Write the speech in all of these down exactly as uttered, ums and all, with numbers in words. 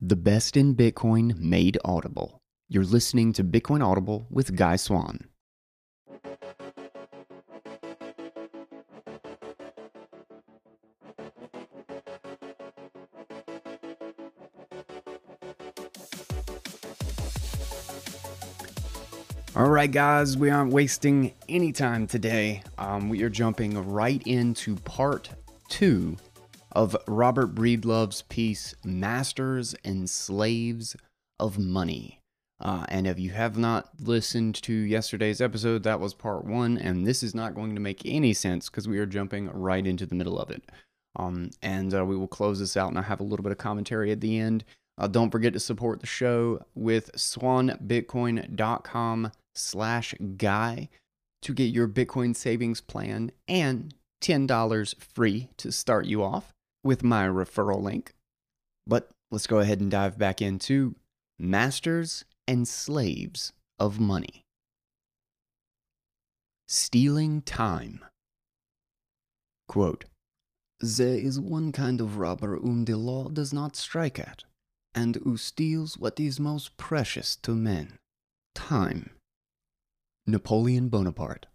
The best in Bitcoin made audible. You're listening to Bitcoin Audible with Guy Swan. All right, guys, we aren't wasting any time today. Um, we are jumping right into part two of Robert Breedlove's piece, Masters and Slaves of Money. Uh, and if you have not listened to yesterday's episode, that was part one, and this is not going to make any sense because we are jumping right into the middle of it. Um, and uh, we will close this out, and I have a little bit of commentary at the end. Uh, don't forget to support the show with swanbitcoin.com slash guy to get your Bitcoin savings plan and ten dollars free to start you off with my referral link. But let's go ahead and dive back into Masters and Slaves of Money. Stealing Time. Quote, "There is one kind of robber whom the law does not strike at, and who steals what is most precious to men, time." Napoleon Bonaparte.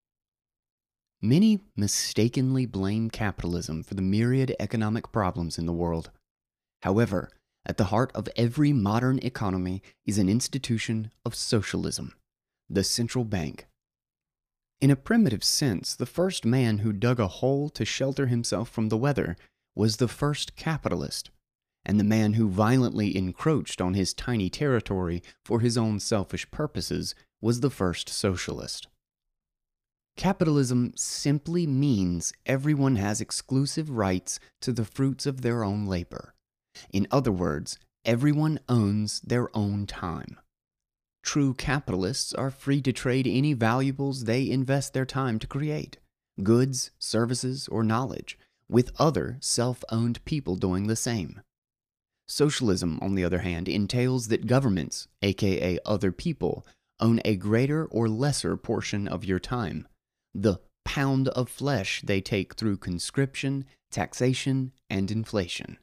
Many mistakenly blame capitalism for the myriad economic problems in the world. However, at the heart of every modern economy is an institution of socialism, the central bank. In a primitive sense, the first man who dug a hole to shelter himself from the weather was the first capitalist, and the man who violently encroached on his tiny territory for his own selfish purposes was the first socialist. Capitalism simply means everyone has exclusive rights to the fruits of their own labor. In other words, everyone owns their own time. True capitalists are free to trade any valuables they invest their time to create, goods, services, or knowledge, with other self-owned people doing the same. Socialism, on the other hand, entails that governments, aka other people, own a greater or lesser portion of your time, the pound of flesh they take through conscription, taxation, and inflation.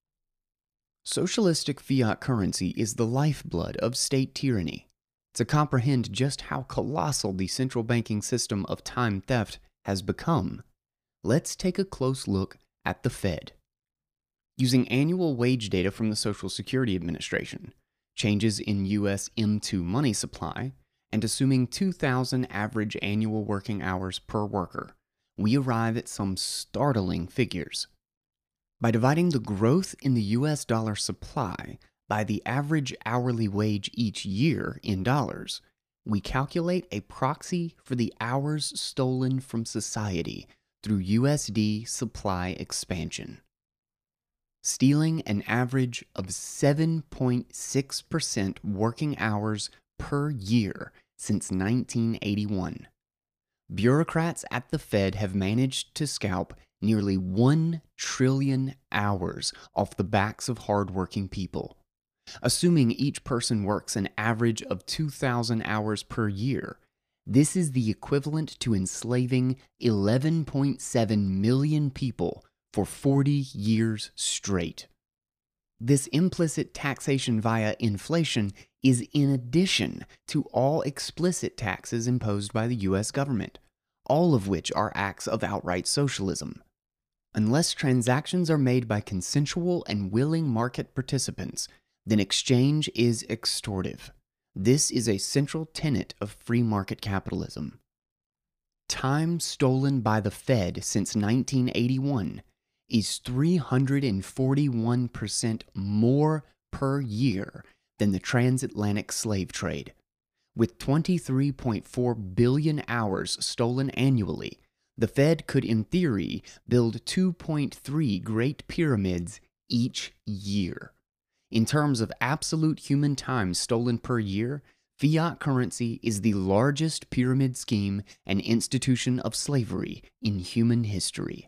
Socialistic fiat currency is the lifeblood of state tyranny. To comprehend just how colossal the central banking system of time theft has become, let's take a close look at the Fed. Using annual wage data from the Social Security Administration, changes in U S M two money supply, and assuming two thousand average annual working hours per worker, we arrive at some startling figures. By dividing the growth in the U S dollar supply by the average hourly wage each year in dollars, we calculate a proxy for the hours stolen from society through U S D supply expansion. Stealing an average of seven point six percent working hours per year since nineteen eighty-one. Bureaucrats at the Fed have managed to scalp nearly one trillion hours off the backs of hardworking people. Assuming each person works an average of two thousand hours per year, this is the equivalent to enslaving eleven point seven million people for forty years straight. This implicit taxation via inflation is in addition to all explicit taxes imposed by the U S government, all of which are acts of outright socialism. Unless transactions are made by consensual and willing market participants, then exchange is extortive. This is a central tenet of free market capitalism. Time stolen by the Fed since nineteen eighty-one is three hundred forty-one percent more per year than the transatlantic slave trade. With twenty-three point four billion hours stolen annually, the Fed could in theory build two point three Great Pyramids each year. In terms of absolute human time stolen per year, fiat currency is the largest pyramid scheme and institution of slavery in human history.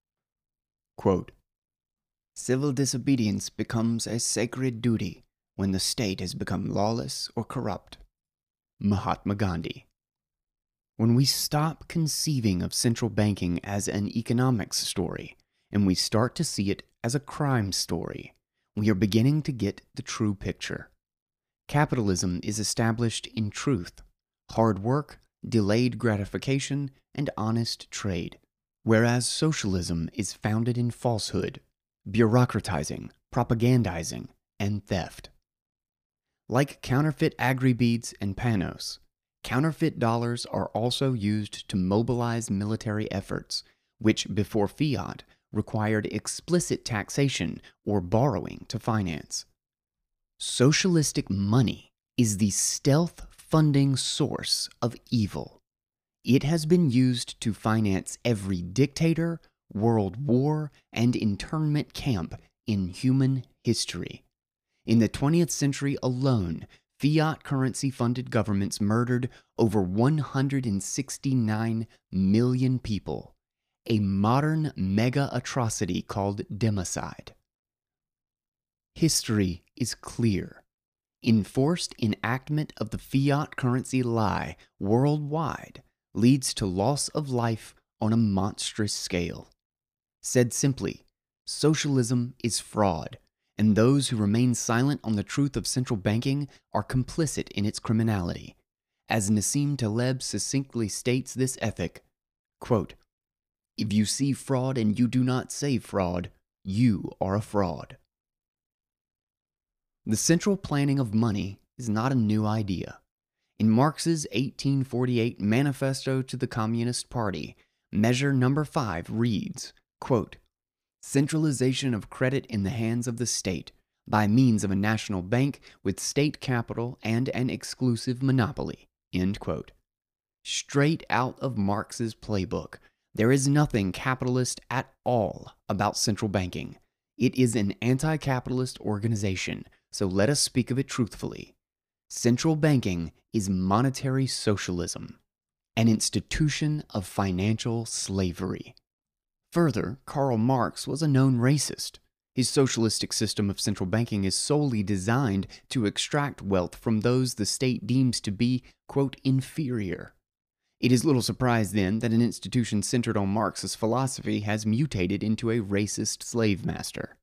Quote, "Civil disobedience becomes a sacred duty when the state has become lawless or corrupt." Mahatma Gandhi. When we stop conceiving of central banking as an economics story, and we start to see it as a crime story, we are beginning to get the true picture. Capitalism is established in truth, hard work, delayed gratification, and honest trade, whereas socialism is founded in falsehood, bureaucratizing, propagandizing, and theft. Like counterfeit agri-beads and panos, counterfeit dollars are also used to mobilize military efforts, which before fiat required explicit taxation or borrowing to finance. Socialistic money is the stealth funding source of evil. It has been used to finance every dictator, world war, and internment camp in human history. In the twentieth century alone, fiat currency-funded governments murdered over one hundred sixty-nine million people, a modern mega-atrocity called democide. History is clear. Enforced enactment of the fiat currency lie worldwide leads to loss of life on a monstrous scale. Said simply, socialism is fraud, and those who remain silent on the truth of central banking are complicit in its criminality. As Nassim Taleb succinctly states this ethic, quote, "If you see fraud and you do not say fraud, you are a fraud." The central planning of money is not a new idea. In Marx's eighteen forty-eight Manifesto to the Communist Party, measure number five reads, quote, "Centralization of credit in the hands of the state by means of a national bank with state capital and an exclusive monopoly," end quote. Straight out of Marx's playbook, there is nothing capitalist at all about central banking. It is an anti-capitalist organization, so let us speak of it truthfully. Central banking is monetary socialism, an institution of financial slavery. Further, Karl Marx was a known racist. His socialistic system of central banking is solely designed to extract wealth from those the state deems to be, quote, inferior. It is little surprise, then, that an institution centered on Marx's philosophy has mutated into a racist slave master.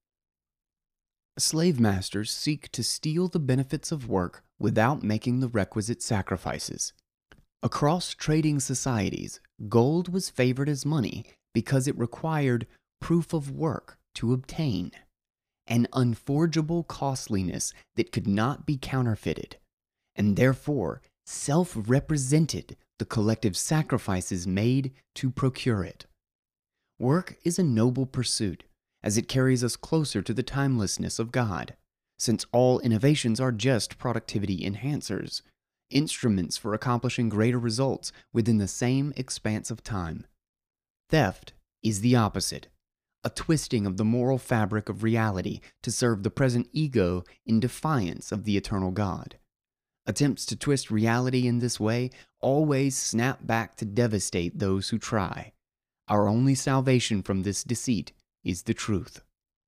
Slave masters seek to steal the benefits of work without making the requisite sacrifices. Across trading societies, gold was favored as money because it required proof of work to obtain, an unforgeable costliness that could not be counterfeited, and therefore self-represented the collective sacrifices made to procure it. Work is a noble pursuit, as it carries us closer to the timelessness of God, since all innovations are just productivity enhancers, instruments for accomplishing greater results within the same expanse of time. Theft is the opposite, a twisting of the moral fabric of reality to serve the present ego in defiance of the eternal God. Attempts to twist reality in this way always snap back to devastate those who try. Our only salvation from this deceit is the truth.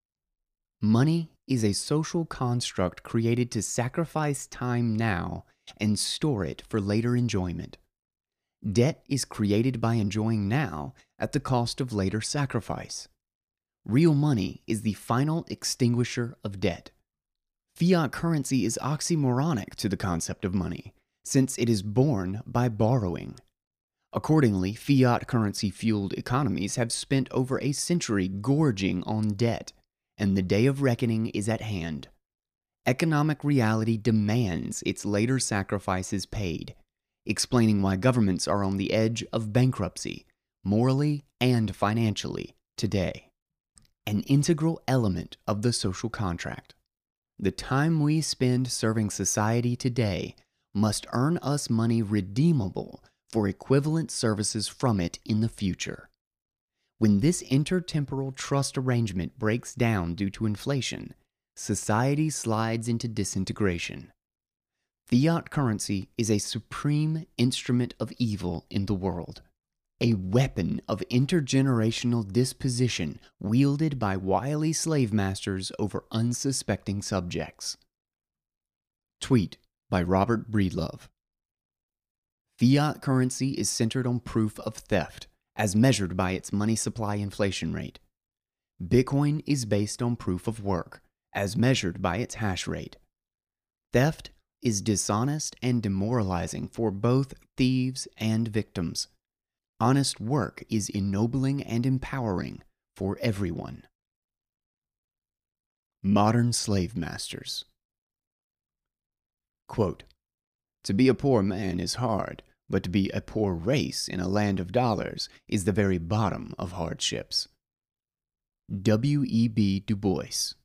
Money is a social construct created to sacrifice time now and store it for later enjoyment. Debt is created by enjoying now at the cost of later sacrifice. Real money is the final extinguisher of debt. Fiat currency is oxymoronic to the concept of money, since it is born by borrowing. Accordingly, fiat currency-fueled economies have spent over a century gorging on debt, and the day of reckoning is at hand. Economic reality demands its later sacrifices paid, explaining why governments are on the edge of bankruptcy, morally and financially, today. An integral element of the social contract. The time we spend serving society today must earn us money redeemable for equivalent services from it in the future. When this intertemporal trust arrangement breaks down due to inflation, society slides into disintegration. Fiat currency is a supreme instrument of evil in the world, a weapon of intergenerational disposition wielded by wily slave masters over unsuspecting subjects. Tweet by Robert Breedlove. Fiat currency is centered on proof of theft, as measured by its money supply inflation rate. Bitcoin is based on proof of work, as measured by its hash rate. Theft is dishonest and demoralizing for both thieves and victims. Honest work is ennobling and empowering for everyone. Modern slave masters. Quote, "To be a poor man is hard, but to be a poor race in a land of dollars is the very bottom of hardships." W E B Du Bois.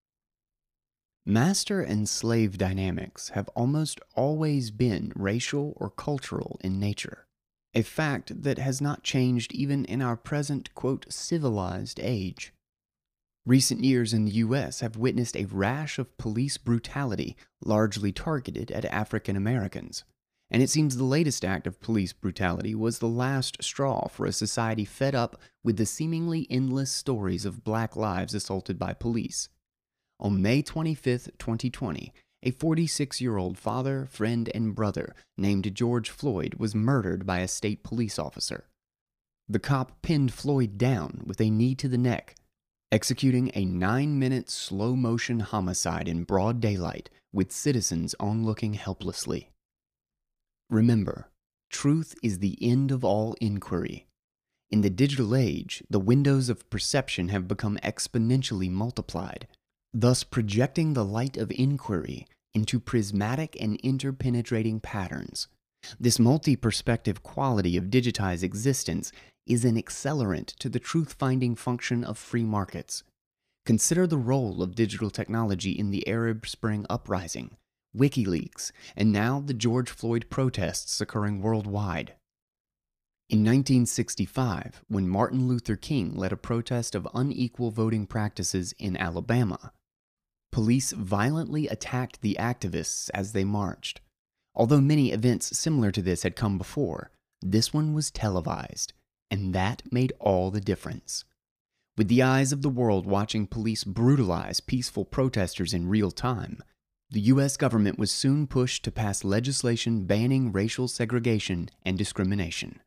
Master and slave dynamics have almost always been racial or cultural in nature, a fact that has not changed even in our present, quote, civilized age. Recent years in the U S have witnessed a rash of police brutality largely targeted at African Americans, and it seems the latest act of police brutality was the last straw for a society fed up with the seemingly endless stories of black lives assaulted by police. On May twenty-fifth, twenty twenty, a forty-six-year-old father, friend, and brother named George Floyd was murdered by a state police officer. The cop pinned Floyd down with a knee to the neck, executing a nine-minute slow-motion homicide in broad daylight with citizens onlooking helplessly. Remember, truth is the end of all inquiry. In the digital age, the windows of perception have become exponentially multiplied, thus projecting the light of inquiry into prismatic and interpenetrating patterns. This multi-perspective quality of digitized existence is an accelerant to the truth-finding function of free markets. Consider the role of digital technology in the Arab Spring uprising, WikiLeaks, and now the George Floyd protests occurring worldwide. In nineteen sixty-five, when Martin Luther King led a protest of unequal voting practices in Alabama, police violently attacked the activists as they marched. Although many events similar to this had come before, this one was televised, and that made all the difference. With the eyes of the world watching police brutalize peaceful protesters in real time, the U S government was soon pushed to pass legislation banning racial segregation and discrimination.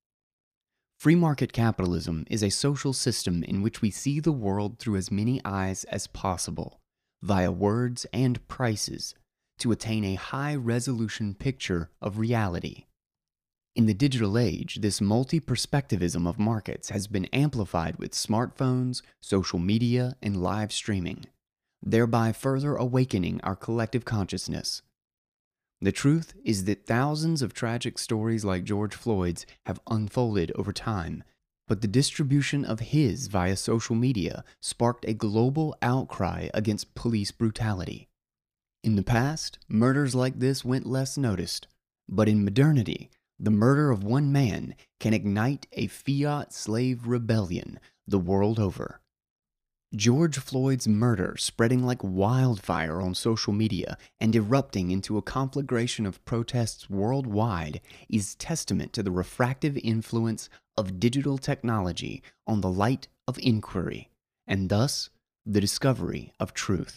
Free market capitalism is a social system in which we see the world through as many eyes as possible, via words and prices, to attain a high-resolution picture of reality. In the digital age, this multi-perspectivism of markets has been amplified with smartphones, social media, and live streaming, thereby further awakening our collective consciousness. The truth is that thousands of tragic stories like George Floyd's have unfolded over time, but the distribution of his via social media sparked a global outcry against police brutality. In the past, murders like this went less noticed, but in modernity, the murder of one man can ignite a fiat slave rebellion the world over. George Floyd's murder spreading like wildfire on social media and erupting into a conflagration of protests worldwide is testament to the refractive influence of digital technology on the light of inquiry, and thus the discovery of truth.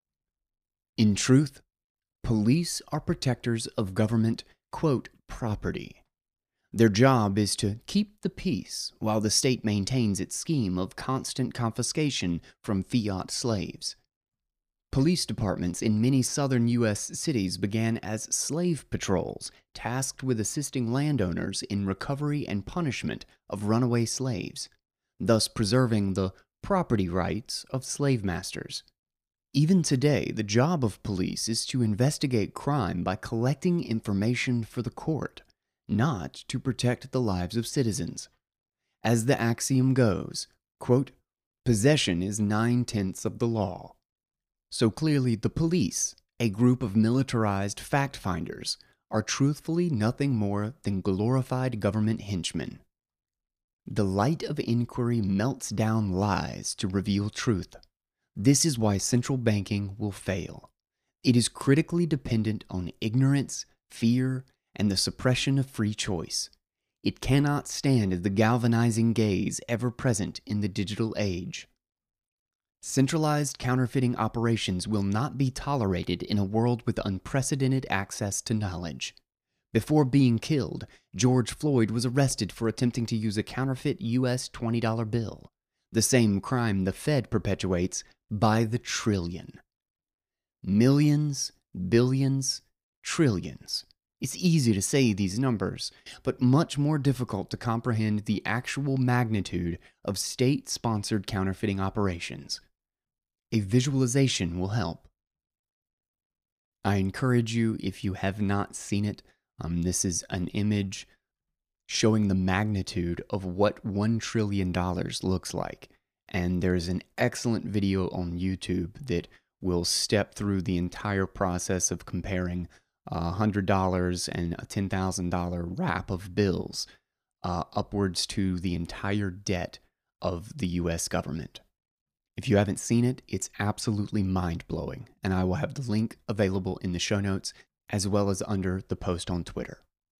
In truth, police are protectors of government, quote, property. Their job is to keep the peace while the state maintains its scheme of constant confiscation from fiat slaves. Police departments in many southern U S cities began as slave patrols tasked with assisting landowners in recovery and punishment of runaway slaves, thus preserving the property rights of slave masters. Even today, the job of police is to investigate crime by collecting information for the court, not to protect the lives of citizens. As the axiom goes, quote, possession is nine-tenths of the law. So clearly the police, a group of militarized fact-finders, are truthfully nothing more than glorified government henchmen. The light of inquiry melts down lies to reveal truth. This is why central banking will fail. It is critically dependent on ignorance, fear, and the suppression of free choice. It cannot stand the galvanizing gaze ever present in the digital age. Centralized counterfeiting operations will not be tolerated in a world with unprecedented access to knowledge. Before being killed, George Floyd was arrested for attempting to use a counterfeit U S twenty dollar bill, the same crime the Fed perpetuates by the trillion. Millions, billions, trillions. It's easy to say these numbers, but much more difficult to comprehend the actual magnitude of state-sponsored counterfeiting operations. A visualization will help. I encourage you, if you have not seen it, um, this is an image showing the magnitude of what one trillion dollars looks like. And there's an excellent video on YouTube that will step through the entire process of comparing a one hundred dollars and a ten thousand dollar wrap of bills uh, upwards to the entire debt of the U S government. If you haven't seen it, it's absolutely mind-blowing, and I will have the link available in the show notes as well as under the post on Twitter.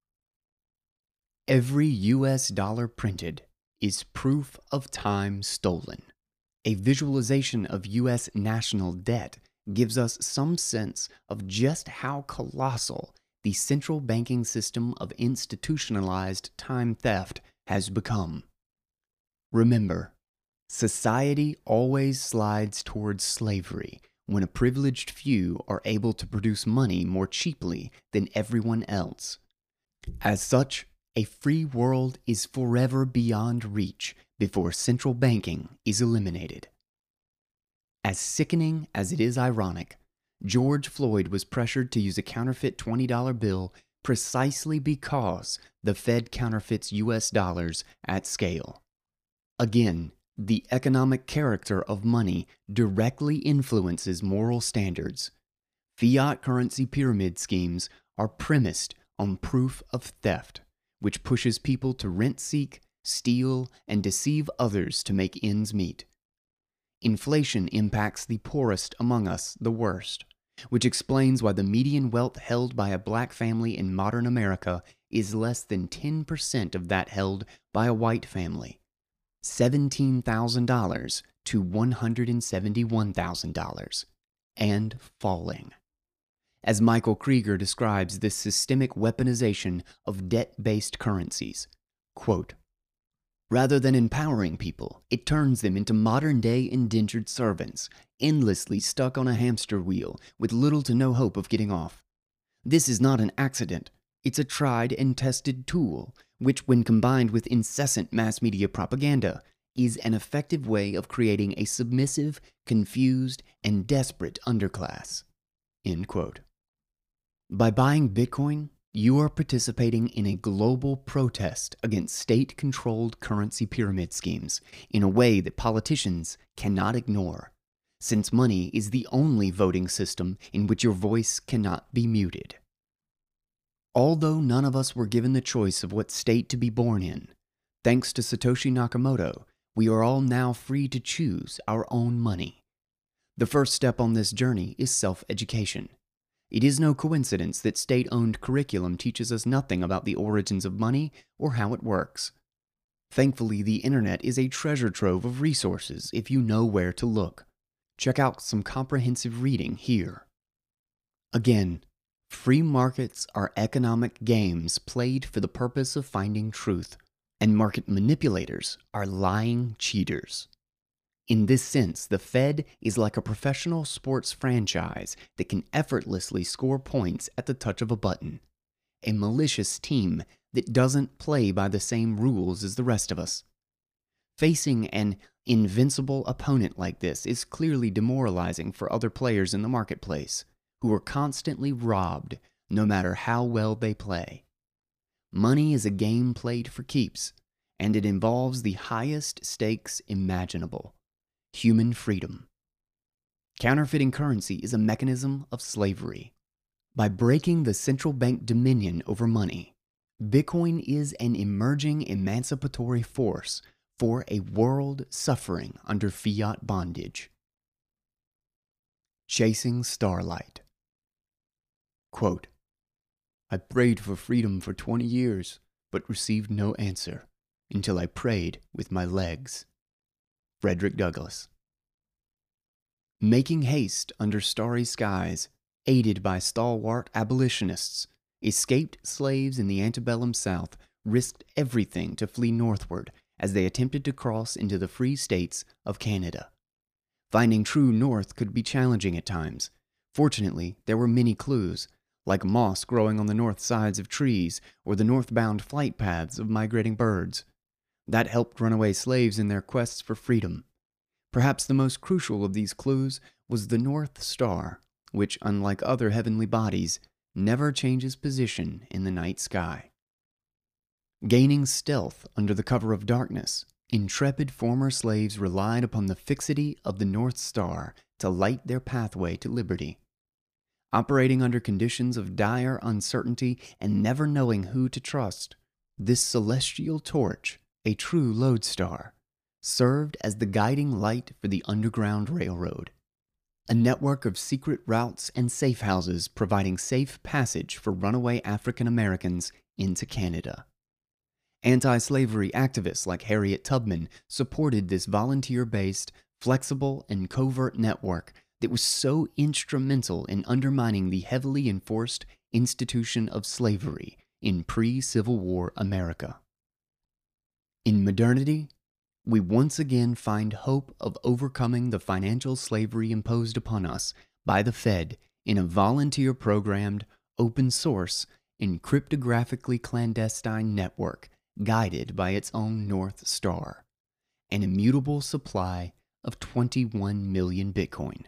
Every U S dollar printed is proof of time stolen. A visualization of U S national debt gives us some sense of just how colossal the central banking system of institutionalized time theft has become. Remember, society always slides towards slavery when a privileged few are able to produce money more cheaply than everyone else. As such, a free world is forever beyond reach before central banking is eliminated. As sickening as it is ironic, George Floyd was pressured to use a counterfeit twenty dollar bill precisely because the Fed counterfeits U S dollars at scale. Again, the economic character of money directly influences moral standards. Fiat currency pyramid schemes are premised on proof of theft, which pushes people to rent-seek, steal, and deceive others to make ends meet. Inflation impacts the poorest among us the worst, which explains why the median wealth held by a black family in modern America is less than ten percent of that held by a white family, seventeen thousand dollars to one hundred seventy-one thousand dollars, and falling. As Michael Krieger describes this systemic weaponization of debt-based currencies, quote, "Rather than empowering people, it turns them into modern-day indentured servants, endlessly stuck on a hamster wheel with little to no hope of getting off. This is not an accident. It's a tried and tested tool, which, when combined with incessant mass media propaganda, is an effective way of creating a submissive, confused, and desperate underclass." End quote. By buying Bitcoin, you are participating in a global protest against state-controlled currency pyramid schemes in a way that politicians cannot ignore, since money is the only voting system in which your voice cannot be muted. Although none of us were given the choice of what state to be born in, thanks to Satoshi Nakamoto, we are all now free to choose our own money. The first step on this journey is self-education. It is no coincidence that state-owned curriculum teaches us nothing about the origins of money or how it works. Thankfully, the internet is a treasure trove of resources if you know where to look. Check out some comprehensive reading here. Again, free markets are economic games played for the purpose of finding truth, and market manipulators are lying cheaters. In this sense, the Fed is like a professional sports franchise that can effortlessly score points at the touch of a button. A malicious team that doesn't play by the same rules as the rest of us. Facing an invincible opponent like this is clearly demoralizing for other players in the marketplace, who are constantly robbed no matter how well they play. Money is a game played for keeps, and it involves the highest stakes imaginable. Human freedom. Counterfeiting currency is a mechanism of slavery. By breaking the central bank dominion over money, Bitcoin is an emerging emancipatory force for a world suffering under fiat bondage. Chasing Starlight. Quote, "I prayed for freedom for twenty years, but received no answer until I prayed with my legs." Frederick Douglass. Making haste under starry skies, aided by stalwart abolitionists, escaped slaves in the antebellum South risked everything to flee northward as they attempted to cross into the free states of Canada. Finding true north could be challenging at times, Fortunately, there were many clues, like moss growing on the north sides of trees or the northbound flight paths of migrating birds, that helped runaway slaves in their quests for freedom. Perhaps the most crucial of these clues was the North Star, which, unlike other heavenly bodies, never changes position in the night sky. Gaining stealth under the cover of darkness, intrepid former slaves relied upon the fixity of the North Star to light their pathway to liberty. Operating under conditions of dire uncertainty and never knowing who to trust, this celestial torch, a true lodestar, served as the guiding light for the Underground Railroad, a network of secret routes and safe houses providing safe passage for runaway African Americans into Canada. Anti-slavery activists like Harriet Tubman supported this volunteer-based, flexible, and covert network that was so instrumental in undermining the heavily enforced institution of slavery in pre-Civil War America. In modernity, we once again find hope of overcoming the financial slavery imposed upon us by the Fed in a volunteer-programmed, open-source, and cryptographically clandestine network guided by its own North Star, an immutable supply of twenty-one million Bitcoin.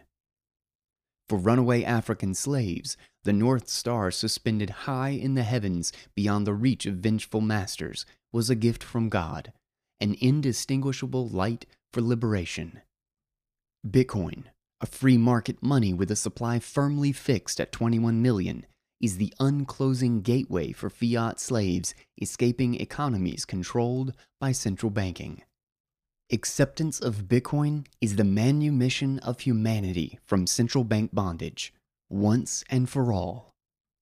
For runaway African slaves, the North Star suspended high in the heavens beyond the reach of vengeful masters was a gift from God, an indistinguishable light for liberation. Bitcoin, a free market money with a supply firmly fixed at twenty-one million, is the unclosing gateway for fiat slaves escaping economies controlled by central banking. Acceptance of Bitcoin is the manumission of humanity from central bank bondage, once and for all.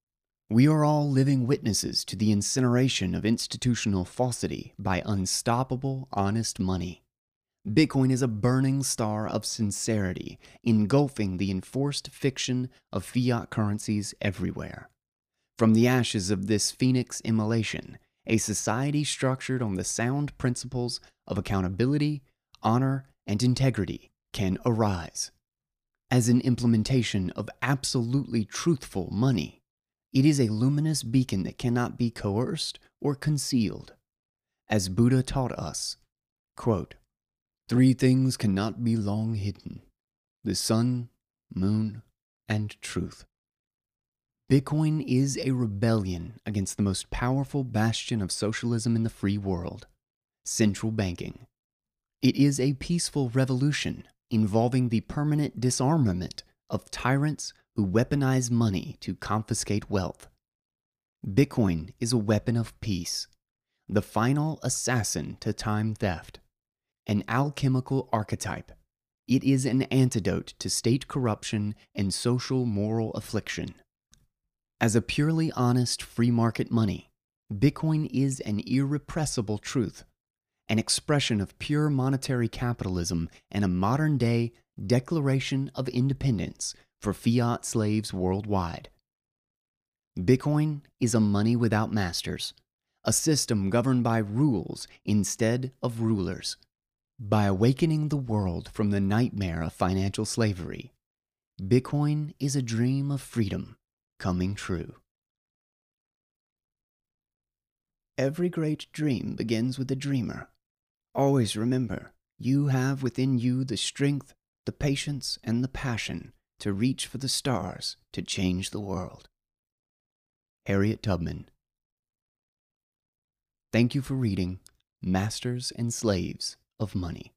We are all living witnesses to the incineration of institutional falsity by unstoppable, honest money. Bitcoin is a burning star of sincerity, engulfing the enforced fiction of fiat currencies everywhere. From the ashes of this phoenix immolation, a society structured on the sound principles of accountability, honor, and integrity can arise. As an implementation of absolutely truthful money, it is a luminous beacon that cannot be coerced or concealed. As Buddha taught us, quote, "Three things cannot be long hidden: the sun, moon, and truth." Bitcoin is a rebellion against the most powerful bastion of socialism in the free world, central banking. It is a peaceful revolution involving the permanent disarmament of tyrants who weaponize money to confiscate wealth. Bitcoin is a weapon of peace, the final assassin to time theft, an alchemical archetype. It is an antidote to state corruption and social moral affliction. As a purely honest free market money, Bitcoin is an irrepressible truth, an expression of pure monetary capitalism and a modern-day declaration of independence for fiat slaves worldwide. Bitcoin is a money without masters, a system governed by rules instead of rulers. By awakening the world from the nightmare of financial slavery, Bitcoin is a dream of freedom coming true. Every great dream begins with a dreamer. Always remember, you have within you the strength, the patience, and the passion to reach for the stars to change the world. Harriet Tubman. Thank you for reading Masters and Slaves of Money.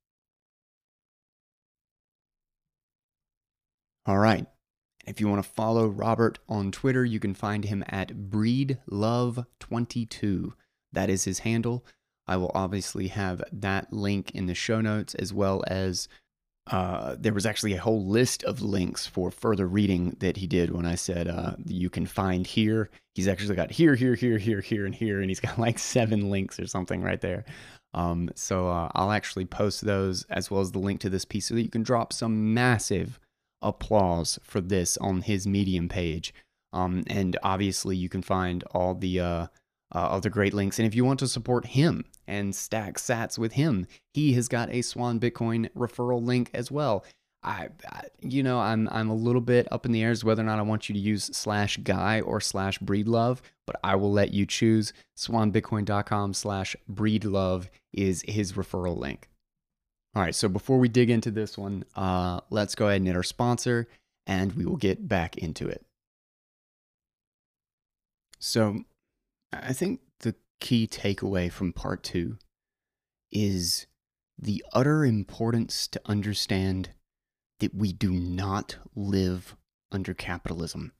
All right. If you want to follow Robert on Twitter, you can find him at breed love twenty-two. That is his handle. I will obviously have that link in the show notes, as well as uh, there was actually a whole list of links for further reading that he did when I said uh, you can find here. He's actually got here, here, here, here, here, and here, and he's got like seven links or something right there. Um, so uh, I'll actually post those as well as the link to this piece so that you can drop some massive applause for this on his Medium page. Um, and obviously you can find all the uh, uh, other great links. And if you want to support him and stack sats with him, he has got a Swan Bitcoin referral link as well. I, I, you know, I'm I'm a little bit up in the air as whether or not I want you to use slash guy or slash breedlove, but I will let you choose. swanbitcoin.com slash breedlove is his referral link. All right, so before we dig into this one, uh, let's go ahead and hit our sponsor, and we will get back into it. So, I think the key takeaway from part two is the utter importance to understand that we do not live under capitalism.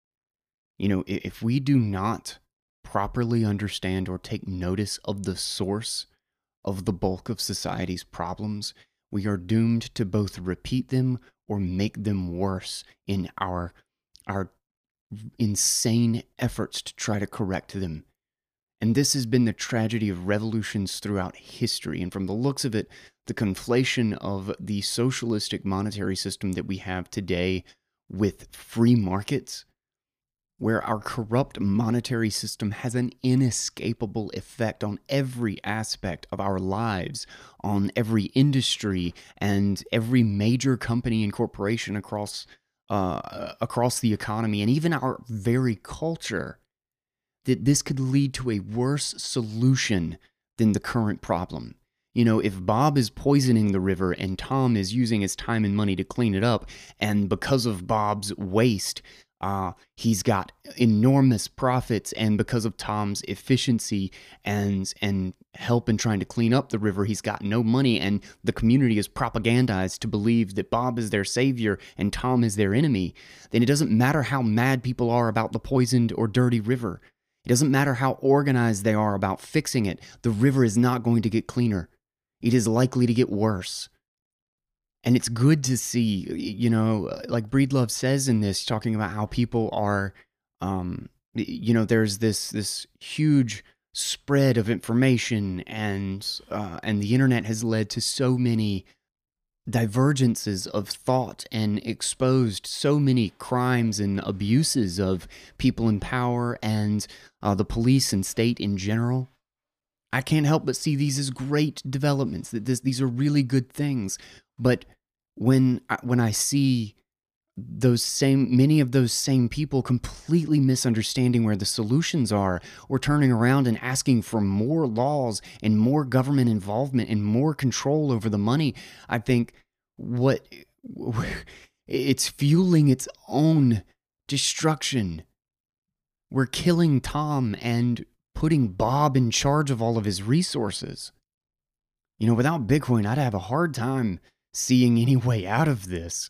You know, if we do not properly understand or take notice of the source of the bulk of society's problems, we are doomed to both repeat them or make them worse in our, our insane efforts to try to correct them. And this has been the tragedy of revolutions throughout history. And from the looks of it, the conflation of the socialistic monetary system that we have today with free markets, where our corrupt monetary system has an inescapable effect on every aspect of our lives, on every industry and every major company and corporation across, uh, across the economy, and even our very culture, that this could lead to a worse solution than the current problem. You know, if Bob is poisoning the river and Tom is using his time and money to clean it up, and because of Bob's waste, uh, he's got enormous profits, and because of Tom's efficiency and and help in trying to clean up the river, he's got no money, and the community is propagandized to believe that Bob is their savior and Tom is their enemy, then it doesn't matter how mad people are about the poisoned or dirty river. It doesn't matter how organized they are about fixing it. The river is not going to get cleaner. It is likely to get worse. And it's good to see, you know, like Breedlove says in this, talking about how people are, um, you know, there's this this huge spread of information, and uh, and the internet has led to so many divergences of thought and exposed so many crimes and abuses of people in power and uh, the police and state in general. I can't help but see these as great developments, that this, these are really good things. But when I, when I see those same, many of those same people completely misunderstanding where the solutions are, or turning around and asking for more laws and more government involvement and more control over the money, I think what it's fueling its own destruction. We're killing Tom and putting Bob in charge of all of his resources. You know, without Bitcoin, I'd have a hard time seeing any way out of this.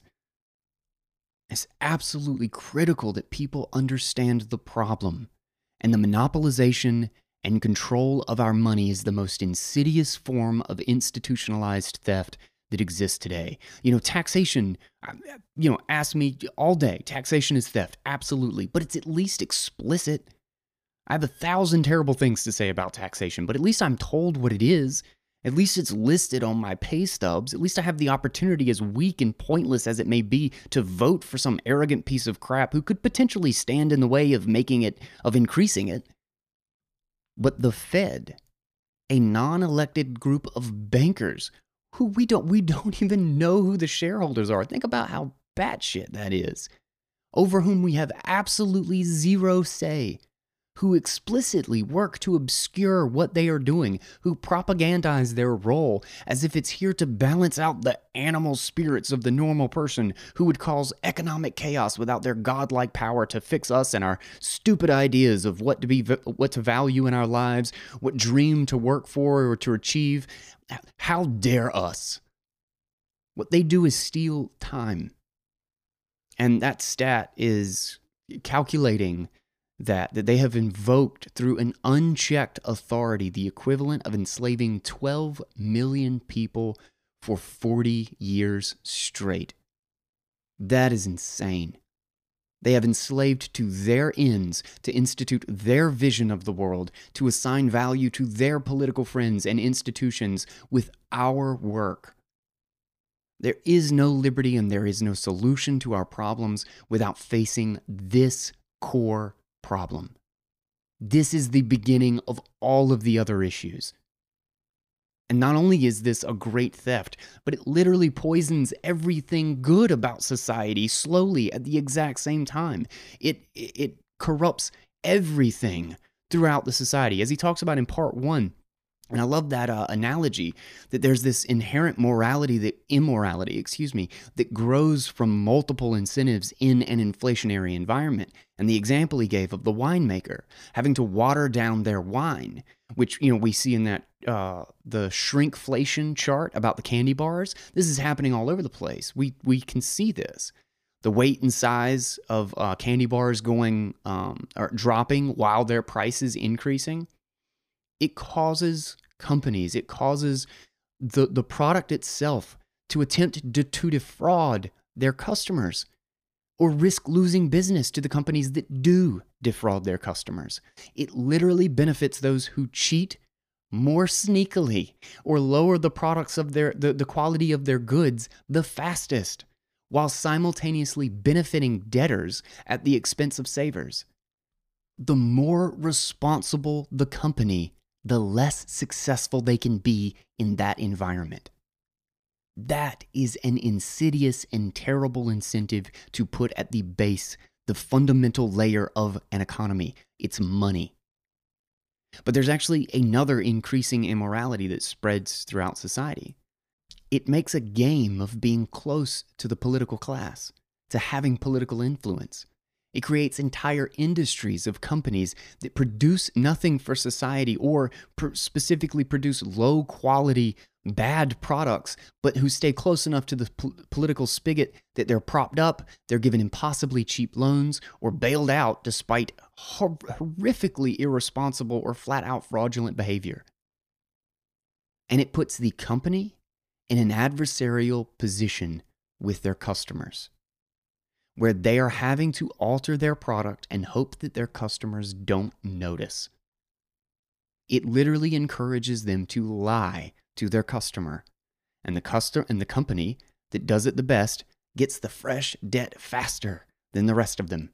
It's absolutely critical that people understand the problem, and the monopolization and control of our money is the most insidious form of institutionalized theft that exists today. You know, taxation, you know, ask me all day, taxation is theft, absolutely, but it's at least explicit. I have a thousand terrible things to say about taxation, but at least I'm told what it is. At least it's listed on my pay stubs. At least I have the opportunity, as weak and pointless as it may be, to vote for some arrogant piece of crap who could potentially stand in the way of making it, of increasing it. But the Fed, a non-elected group of bankers who we don't, we don't even know who the shareholders are. Think about how batshit that is. Over whom we have absolutely zero say, who explicitly work to obscure what they are doing, who propagandize their role as if it's here to balance out the animal spirits of the normal person, who would cause economic chaos without their godlike power to fix us and our stupid ideas of what to be, what to value in our lives, what dream to work for or to achieve. How dare us? What they do is steal time. And that stat is calculating that, that they have invoked through an unchecked authority the equivalent of enslaving twelve million people for forty years straight. That is insane. They have enslaved to their ends, to institute their vision of the world, to assign value to their political friends and institutions with our work. There is no liberty and there is no solution to our problems without facing this core problem. This is the beginning of all of the other issues. And not only is this a great theft, but it literally poisons everything good about society slowly at the exact same time. It it corrupts everything throughout the society. As he talks about in part one, and I love that uh, analogy that there's this inherent morality, that immorality, excuse me, that grows from multiple incentives in an inflationary environment. And the example he gave of the winemaker having to water down their wine, which, you know, we see in that uh, the shrinkflation chart about the candy bars. This is happening all over the place. We we can see this. The weight and size of uh, candy bars going um, or dropping while their price is increasing. It causes companies, it causes the, the product itself to attempt to, to defraud their customers or risk losing business to the companies that do defraud their customers. It literally benefits those who cheat more sneakily or lower the products of their the, the quality of their goods the fastest, while simultaneously benefiting debtors at the expense of savers. The more responsible the company, the less successful they can be in that environment. That is an insidious and terrible incentive to put at the base, the fundamental layer of an economy. It's money. But there's actually another increasing immorality that spreads throughout society. It makes a game of being close to the political class, to having political influence. It creates entire industries of companies that produce nothing for society or pr- specifically produce low quality, bad products, but who stay close enough to the po- political spigot that they're propped up, they're given impossibly cheap loans, or bailed out despite hor- horrifically irresponsible or flat out fraudulent behavior. And it puts the company in an adversarial position with their customers, where they are having to alter their product and hope that their customers don't notice. It literally encourages them to lie to their customer, and the customer and the company that does it the best gets the fresh debt faster than the rest of them.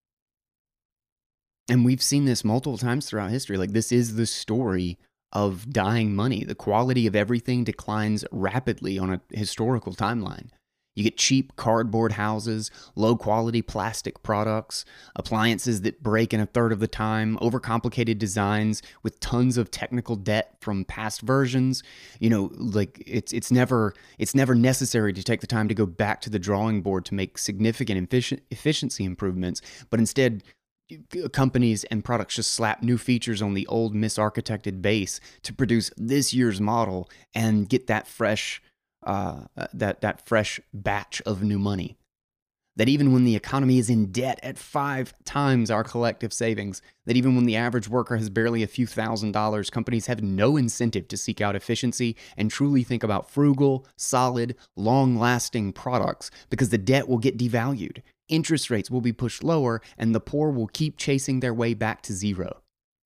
And we've seen this multiple times throughout history. Like, this is the story of dying money. The quality of everything declines rapidly on a historical timeline. You get cheap cardboard houses, low-quality plastic products, appliances that break in a third of the time, overcomplicated designs with tons of technical debt from past versions. You know, like it's it's never it's never necessary to take the time to go back to the drawing board to make significant effici- efficiency improvements, but instead, companies and products just slap new features on the old misarchitected base to produce this year's model and get that fresh Uh, that that fresh batch of new money. That even when the economy is in debt at five times our collective savings, that even when the average worker has barely a few thousand dollars, companies have no incentive to seek out efficiency and truly think about frugal, solid, long-lasting products, because the debt will get devalued, interest rates will be pushed lower, and the poor will keep chasing their way back to zero.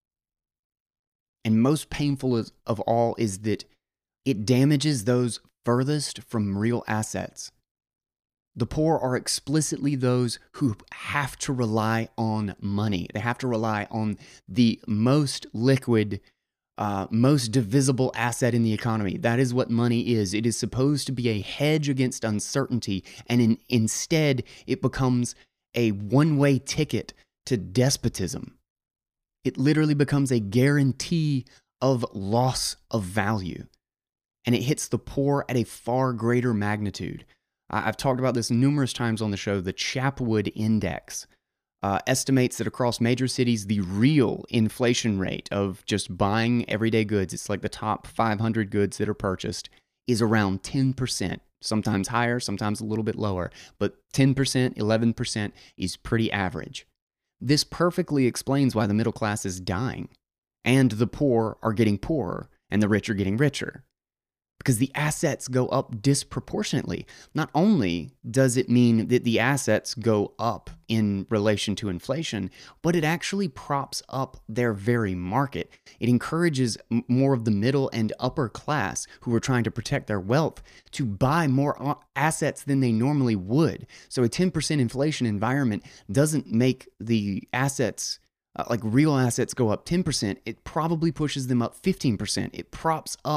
And most painful of all is that it damages those furthest from real assets. The poor are explicitly those who have to rely on money. They have to rely on the most liquid, uh, most divisible asset in the economy. That is what money is. It is supposed to be a hedge against uncertainty, and in, instead it becomes a one-way ticket to despotism. It literally becomes a guarantee of loss of value. And it hits the poor at a far greater magnitude. I've talked about this numerous times on the show. The Chapwood Index uh, estimates that across major cities, the real inflation rate of just buying everyday goods, it's like the top five hundred goods that are purchased, is around ten percent. Sometimes higher, sometimes a little bit lower. But ten percent, eleven percent is pretty average. This perfectly explains why the middle class is dying, and the poor are getting poorer, and the rich are getting richer. Because the assets go up disproportionately. Not only does it mean that the assets go up in relation to inflation, but it actually props up their very market. It encourages m- more of the middle and upper class who are trying to protect their wealth to buy more assets than they normally would. So a ten percent inflation environment doesn't make the assets, uh, like real assets, go up ten percent. It probably pushes them up fifteen percent. It props up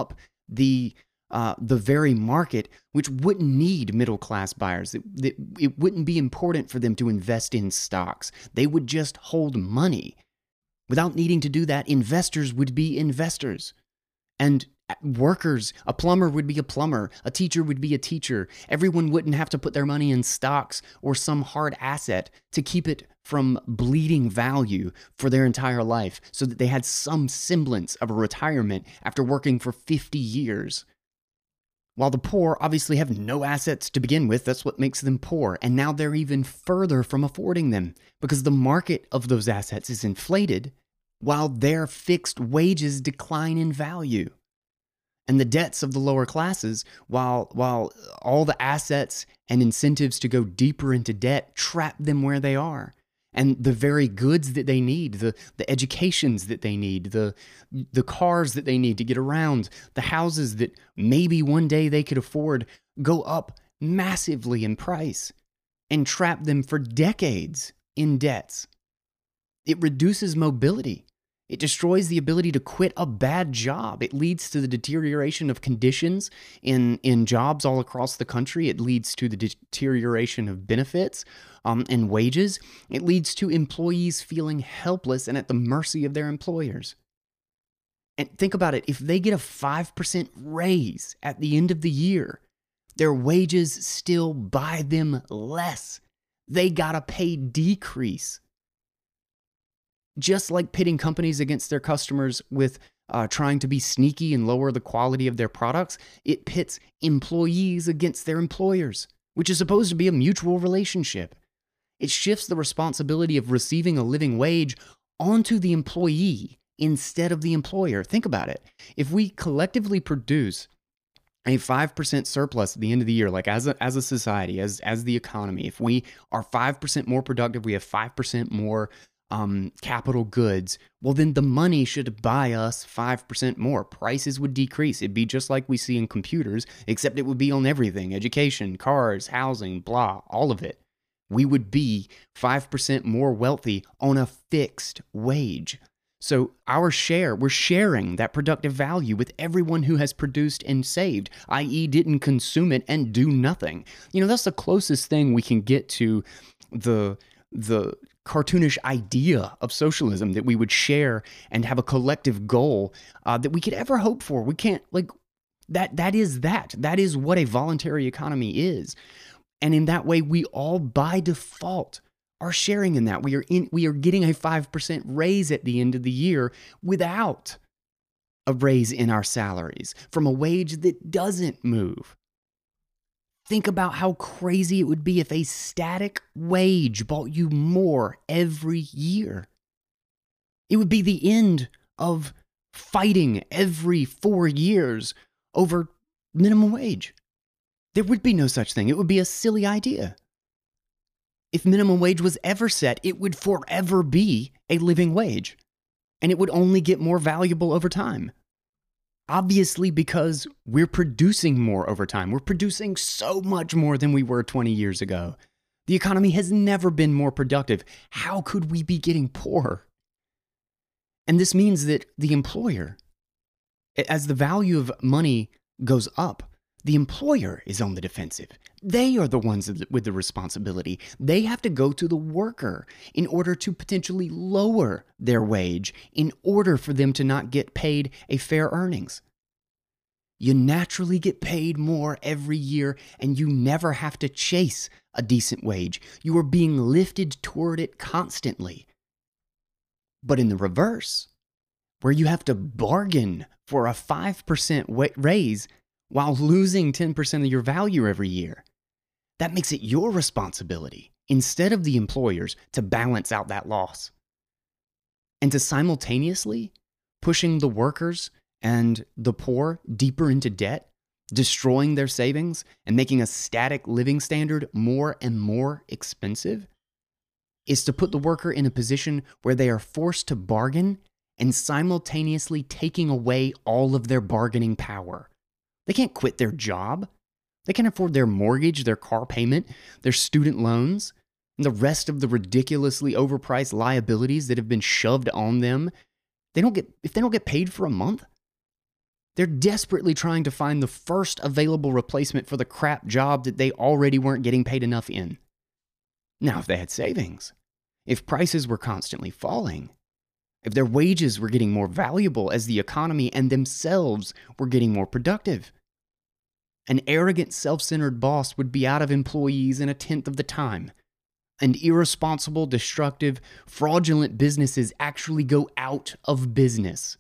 the uh, the very market which wouldn't need middle-class buyers. It, it, it wouldn't be important for them to invest in stocks. They would just hold money. Without needing to do that, investors would be investors. And workers, a plumber would be a plumber, a teacher would be a teacher. Everyone wouldn't have to put their money in stocks or some hard asset to keep it from bleeding value for their entire life, so that they had some semblance of a retirement after working for fifty years. While the poor obviously have no assets to begin with, that's what makes them poor. And now they're even further from affording them because the market of those assets is inflated while their fixed wages decline in value. And the debts of the lower classes, while, while all the assets and incentives to go deeper into debt trap them where they are. And the very goods that they need, the, the educations that they need, the, the cars that they need to get around, the houses that maybe one day they could afford, go up massively in price and trap them for decades in debts. It reduces mobility. It destroys the ability to quit a bad job. It leads to the deterioration of conditions in, in jobs all across the country. It leads to the deterioration of benefits um, and wages. It leads to employees feeling helpless and at the mercy of their employers. And think about it. If they get a five percent raise at the end of the year, their wages still buy them less. They got a pay decrease. Just like pitting companies against their customers with uh, trying to be sneaky and lower the quality of their products, it pits employees against their employers, which is supposed to be a mutual relationship. It shifts the responsibility of receiving a living wage onto the employee instead of the employer. Think about it. If we collectively produce a five percent surplus at the end of the year, like as a, as a society, as, as the economy, if we are five percent more productive, we have five percent more Um, capital goods, well, then the money should buy us five percent more. Prices would decrease. It'd be just like we see in computers, except it would be on everything: education, cars, housing, blah, all of it. We would be five percent more wealthy on a fixed wage. So our share, we're sharing that productive value with everyone who has produced and saved, that is didn't consume it and do nothing. You know, that's the closest thing we can get to the the cartoonish idea of socialism, that we would share and have a collective goal uh, that we could ever hope for. We can't, like, that, that is that. That is what a voluntary economy is. And in that way, we all by default are sharing in that. We are in, we are getting a five percent raise at the end of the year without a raise in our salaries from a wage that doesn't move. Think about how crazy it would be if a static wage bought you more every year. It would be the end of fighting every four years over minimum wage. There would be no such thing. It would be a silly idea. If minimum wage was ever set, it would forever be a living wage, and it would only get more valuable over time. Obviously, because we're producing more over time. We're producing so much more than we were twenty years ago. The economy has never been more productive. How could we be getting poorer? And this means that the employer, as the value of money goes up, the employer is on the defensive. They are the ones with the responsibility. They have to go to the worker in order to potentially lower their wage in order for them to not get paid a fair earnings. You naturally get paid more every year, and you never have to chase a decent wage. You are being lifted toward it constantly. But in the reverse, where you have to bargain for a five percent raise while losing ten percent of your value every year, that makes it your responsibility, instead of the employer's, to balance out that loss. And to simultaneously pushing the workers and the poor deeper into debt, destroying their savings, and making a static living standard more and more expensive, is to put the worker in a position where they are forced to bargain and simultaneously taking away all of their bargaining power. They can't quit their job. They can't afford their mortgage, their car payment, their student loans, and the rest of the ridiculously overpriced liabilities that have been shoved on them. They don't get, if they don't get paid for a month, They're desperately trying to find the first available replacement for the crap job that they already weren't getting paid enough in. Now, if they had savings, if prices were constantly falling, if their wages were getting more valuable as the economy and themselves were getting more productive, an arrogant, self-centered boss would be out of employees in a tenth of the time. And irresponsible, destructive, fraudulent businesses actually go out of business.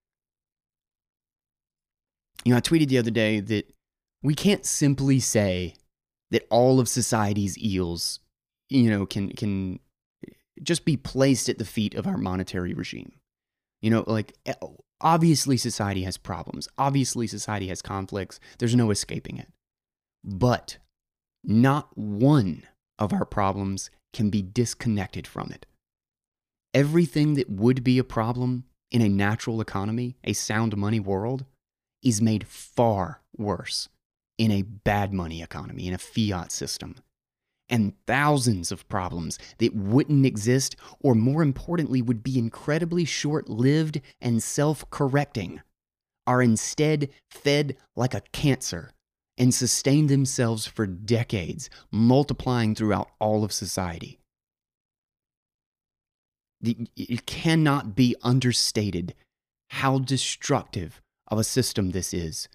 You know, I tweeted the other day that we can't simply say that all of society's ills, you know, can can just be placed at the feet of our monetary regime. You know, like, obviously society has problems. Obviously society has conflicts. There's no escaping it. But not one of our problems can be disconnected from it. Everything that would be a problem in a natural economy, a sound money world, is made far worse in a bad money economy, in a fiat system. And thousands of problems that wouldn't exist, or more importantly, would be incredibly short-lived and self-correcting, are instead fed like a cancer and sustain themselves for decades, multiplying throughout all of society. It cannot be understated how destructive of a system this is.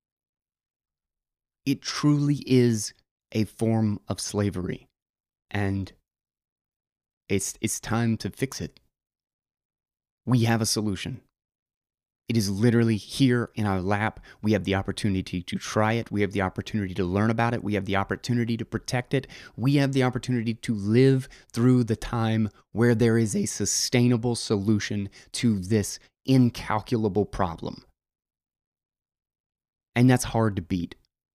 It truly is a form of slavery, and it's it's time to fix it. We have a solution. It is literally here in our lap. We have the opportunity to try it. We have the opportunity to learn about it. We have the opportunity to protect it. We have the opportunity to live through the time where there is a sustainable solution to this incalculable problem. And that's hard to beat.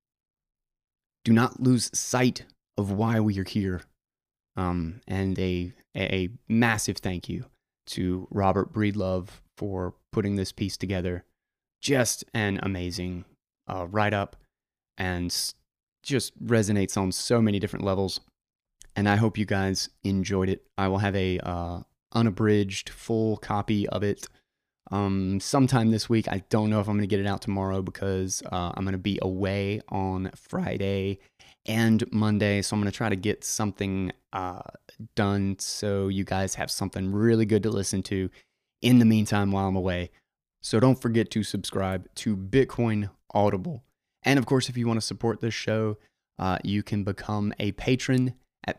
Do not lose sight of why we are here. Um, and a, a massive thank you to Robert Breedlove for putting this piece together. Just an amazing uh, write-up, and just resonates on so many different levels. And I hope you guys enjoyed it. I will have a uh, unabridged full copy of it um, sometime this week. I don't know if I'm going to get it out tomorrow because uh, I'm going to be away on Friday and Monday. So I'm going to try to get something uh, done so you guys have something really good to listen to in the meantime while I'm away. So don't forget to subscribe to Bitcoin Audible. And of course, if you want to support this show, uh, you can become a patron at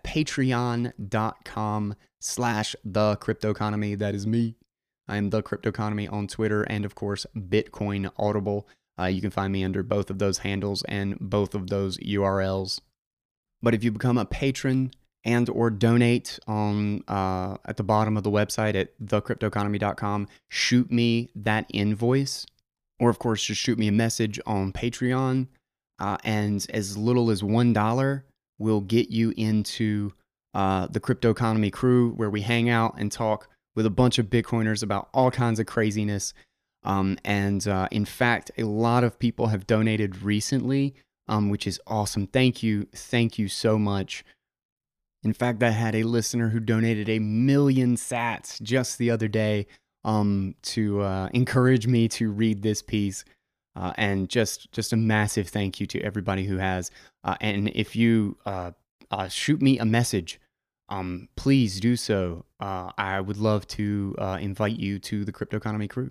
patreon.com slash the cryptoeconomy. That is me. I am the cryptoeconomy on Twitter, and of course, Bitcoin Audible. Uh, you can find me under both of those handles and both of those U R Ls. But if you become a patron and or donate on uh, at the bottom of the website at the cryptoeconomy dot com, shoot me that invoice, or of course, just shoot me a message on Patreon. Uh, and as little as one dollar will get you into uh, the Crypto Economy crew, where we hang out and talk with a bunch of Bitcoiners about all kinds of craziness. Um, and uh, in fact, a lot of people have donated recently, um, which is awesome. Thank you. Thank you so much. In fact, I had a listener who donated a million sats just the other day um, to uh, encourage me to read this piece. Uh, and just, just a massive thank you to everybody who has. Uh, and if you uh, uh, shoot me a message, um, please do so. Uh, I would love to uh, invite you to the Crypto Economy crew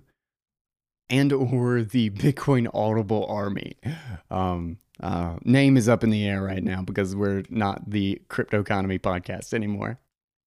and or the Bitcoin Audible Army. Um, uh, name is up in the air right now because we're not the Crypto Economy podcast anymore.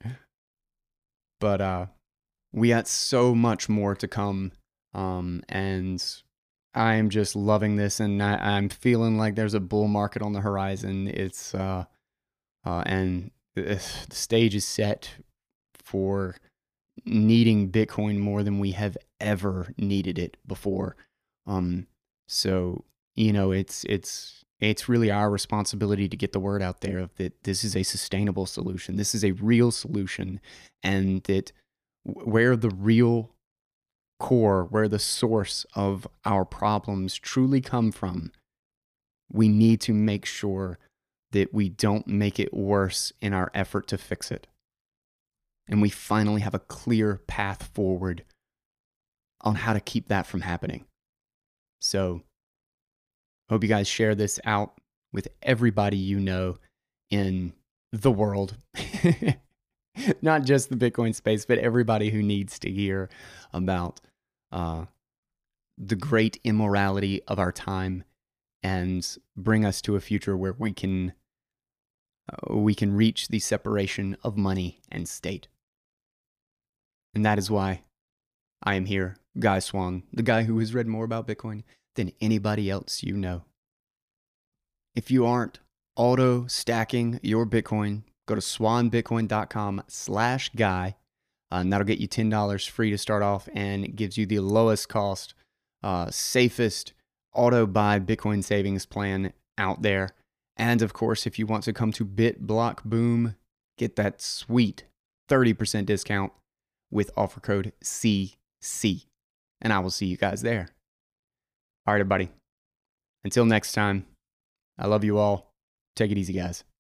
But uh, we got so much more to come, um, and I am just loving this, and I, I'm feeling like there's a bull market on the horizon. It's uh, uh, and the stage is set for needing Bitcoin more than we have ever needed it before. Um, so you know, it's it's it's really our responsibility to get the word out there that this is a sustainable solution. This is a real solution, and that where the real core, where the source of our problems truly come from, we need to make sure that we don't make it worse in our effort to fix it. And we finally have a clear path forward on how to keep that from happening. So hope you guys share this out with everybody you know in the world. Not just the Bitcoin space, but everybody who needs to hear about uh, the great immorality of our time and bring us to a future where we can uh, we can reach the separation of money and state. And that is why I am here, Guy Swan, the guy who has read more about Bitcoin than anybody else you know. If you aren't auto stacking your Bitcoin, go to swanbitcoin.com slash guy. Uh, and that'll get you ten dollars free to start off, and it gives you the lowest cost, uh, safest auto buy Bitcoin savings plan out there. And of course, if you want to come to BitBlockBoom, get that sweet thirty percent discount with offer code C C. And I will see you guys there. All right, everybody. Until next time, I love you all. Take it easy, guys.